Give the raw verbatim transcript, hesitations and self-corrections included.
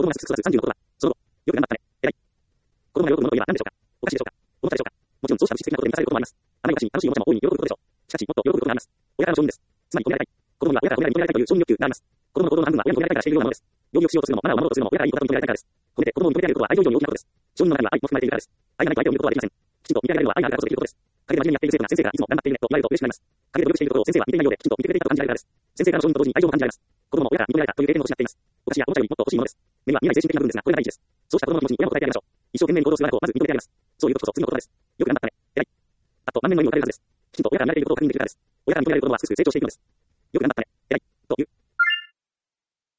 供がすくすく育つさんじゅうのことは、その後、よく頑張ったね。偉い。子供が喜ぶものといえば何でしょうか。お菓子でしょうか。おもちゃでしょうか。もちろんそうした物質的なことで満たされることもあります。甘いお菓子に楽しいおもちゃも大いに喜ぶことでしょう。しかし、もっと喜ぶことがあります。親からの承認です。つまり、褒められたい。子供には親から褒められ認められたいという承認欲求があります。子供の行動の半分は親に褒められたいからしているようなものです。料理をしようとするのも、マナーを守ろうとするのも、親からいいことだと認められたいからです。褒めて子供を認めてあげることは愛情以上に大きなことです。承認の中には愛も含まれているからです。愛がないと相手を見ることはできません。きちんと見てあげるのは愛があるからこそできることです。陰で真面目にやっている生徒が先生がいつも頑張っているねと言われると嬉しくなります。陰で努力していることを先生は見ていないようで、きちんと見てくれていたと感じられるからです。先生からの承認と同時に愛情も感じられます。子供も親から認められたという経験を失っています。お菓子やおもちゃよりもっと欲しいものです。目には見えない精神的な部分ですが、これが大事です。そうした子供の気持ちに親も応えてあげましょう。一生懸命に行動する我が子をまず認めてあげます。そういうことこそ次のことです。よく頑張ったね。偉い。あと、満面の意味を持たれるはずです。きちんと親から見られていることを確認できるからです。親から認められる子供はすくすく成長していくのです。